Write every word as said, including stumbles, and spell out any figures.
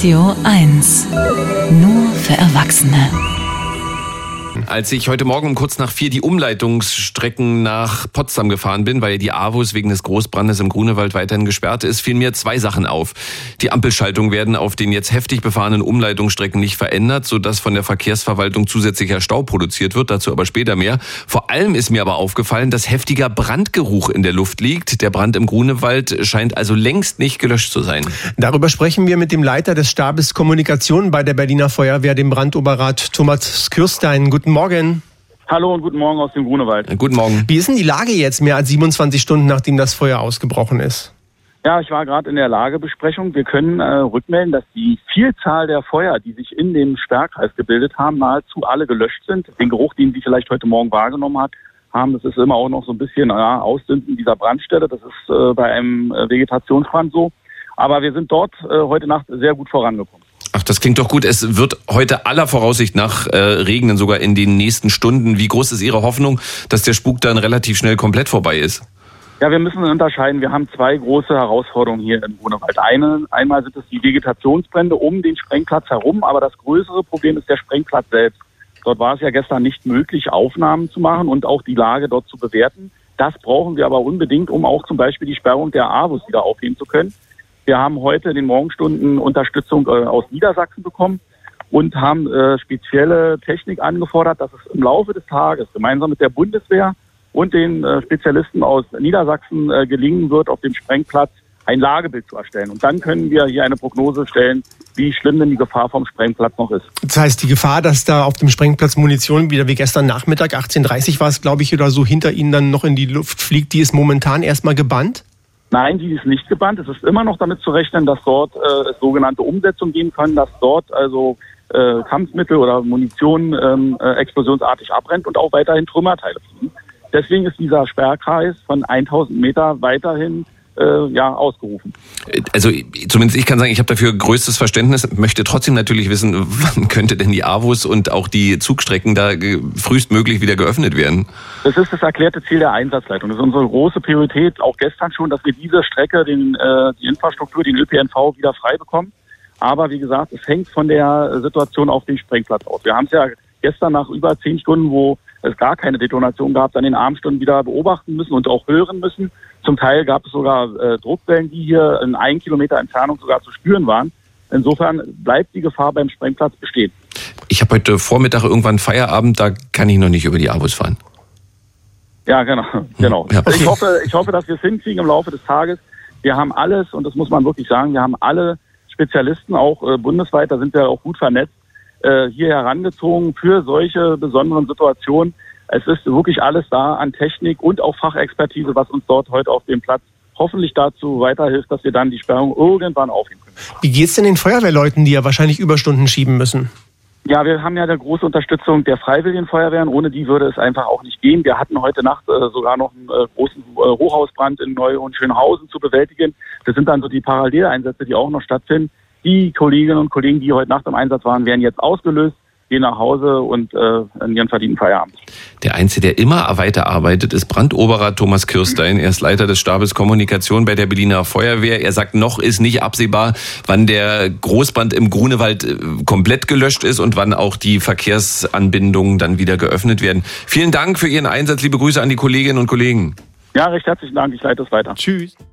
Radio eins. Nur für Erwachsene. Als ich heute Morgen um kurz nach vier die Umleitungsstrecken nach Potsdam gefahren bin, weil die A W U S wegen des Großbrandes im Grunewald weiterhin gesperrt ist, fielen mir zwei Sachen auf. Die Ampelschaltungen werden auf den jetzt heftig befahrenen Umleitungsstrecken nicht verändert, sodass von der Verkehrsverwaltung zusätzlicher Stau produziert wird, dazu aber später mehr. Vor allem ist mir aber aufgefallen, dass heftiger Brandgeruch in der Luft liegt. Der Brand im Grunewald scheint also längst nicht gelöscht zu sein. Darüber sprechen wir mit dem Leiter des Stabes Kommunikation bei der Berliner Feuerwehr, dem Brandoberrat Thomas Kürstein. Guten Morgen. Hallo und guten Morgen aus dem Grunewald. Guten Morgen. Wie ist denn die Lage jetzt mehr als siebenundzwanzig Stunden, nachdem das Feuer ausgebrochen ist? Ja, ich war gerade in der Lagebesprechung. Wir können äh, rückmelden, dass die Vielzahl der Feuer, die sich in dem Sperrkreis gebildet haben, nahezu alle gelöscht sind. Den Geruch, den Sie vielleicht heute Morgen wahrgenommen hat, haben, das ist immer auch noch so ein bisschen ja, Ausdünsten dieser Brandstelle. Das ist äh, bei einem äh, Vegetationsbrand so. Aber wir sind dort äh, heute Nacht sehr gut vorangekommen. Ach, das klingt doch gut. Es wird heute aller Voraussicht nach äh, regnen, sogar in den nächsten Stunden. Wie groß ist Ihre Hoffnung, dass der Spuk dann relativ schnell komplett vorbei ist? Ja, wir müssen unterscheiden. Wir haben zwei große Herausforderungen hier im Grunewald. Eine, einmal sind es die Vegetationsbrände um den Sprengplatz herum, aber das größere Problem ist der Sprengplatz selbst. Dort war es ja gestern nicht möglich, Aufnahmen zu machen und auch die Lage dort zu bewerten. Das brauchen wir aber unbedingt, um auch zum Beispiel die Sperrung der A W U S wieder aufheben zu können. Wir haben heute in den Morgenstunden Unterstützung äh, aus Niedersachsen bekommen und haben äh, spezielle Technik angefordert, dass es im Laufe des Tages gemeinsam mit der Bundeswehr und den äh, Spezialisten aus Niedersachsen äh, gelingen wird, auf dem Sprengplatz ein Lagebild zu erstellen. Und dann können wir hier eine Prognose stellen, wie schlimm denn die Gefahr vom Sprengplatz noch ist. Das heißt, die Gefahr, dass da auf dem Sprengplatz Munition wieder wie gestern Nachmittag, achtzehn Uhr dreißig war es, glaube ich, oder so hinter Ihnen dann noch in die Luft fliegt, die ist momentan erstmal gebannt? Nein, die ist nicht gebannt. Es ist immer noch damit zu rechnen, dass dort äh, es sogenannte Umsetzung geben kann, dass dort also äh, Kampfmittel oder Munition ähm, äh, explosionsartig abbrennt und auch weiterhin Trümmerteile fliegen. Deswegen ist dieser Sperrkreis von tausend Meter weiterhin äh, ja, ausgerufen. Also zumindest ich kann sagen, ich habe dafür größtes Verständnis, möchte trotzdem natürlich wissen, wann könnte denn die A W U S und auch die Zugstrecken da frühestmöglich wieder geöffnet werden? Das ist das erklärte Ziel der Einsatzleitung. Das ist unsere große Priorität, auch gestern schon, dass wir diese Strecke, den, äh, die Infrastruktur, den Ö P N V wieder frei bekommen. Aber wie gesagt, es hängt von der Situation auf dem Sprengplatz aus. Wir haben es ja gestern nach über zehn Stunden, wo es gar keine Detonation gab, dann in den Abendstunden wieder beobachten müssen und auch hören müssen. Zum Teil gab es sogar äh, Druckwellen, die hier in ein Kilometer Entfernung sogar zu spüren waren. Insofern bleibt die Gefahr beim Sprengplatz bestehen. Ich habe heute Vormittag irgendwann Feierabend, da kann ich noch nicht über die A W U S fahren. Ja, genau. genau. Ja, okay. Ich hoffe, ich hoffe, dass wir es hinkriegen im Laufe des Tages. Wir haben alles, und das muss man wirklich sagen, wir haben alle Spezialisten, auch äh, bundesweit, da sind wir auch gut vernetzt, äh, hier herangezogen für solche besonderen Situationen. Es ist wirklich alles da an Technik und auch Fachexpertise, was uns dort heute auf dem Platz hoffentlich dazu weiterhilft, dass wir dann die Sperrung irgendwann aufheben können. Wie geht's denn den Feuerwehrleuten, die ja wahrscheinlich Überstunden schieben müssen? Ja, wir haben ja eine große Unterstützung der Freiwilligen Feuerwehren. Ohne die würde es einfach auch nicht gehen. Wir hatten heute Nacht äh, sogar noch einen äh, großen äh, Hochhausbrand in Neu- und Schönhausen zu bewältigen. Das sind dann so die Paralleleinsätze, die auch noch stattfinden. Die Kolleginnen und Kollegen, die heute Nacht im Einsatz waren, werden jetzt ausgelöst, gehen nach Hause und äh, in ihren verdienten Feierabend. Der Einzige, der immer weiterarbeitet, ist Brandoberrat Thomas Kürstein. Er ist Leiter des Stabes Kommunikation bei der Berliner Feuerwehr. Er sagt, noch ist nicht absehbar, wann der Großbrand im Grunewald komplett gelöscht ist und wann auch die Verkehrsanbindungen dann wieder geöffnet werden. Vielen Dank für Ihren Einsatz. Liebe Grüße an die Kolleginnen und Kollegen. Ja, recht herzlichen Dank. Ich leite es weiter. Tschüss.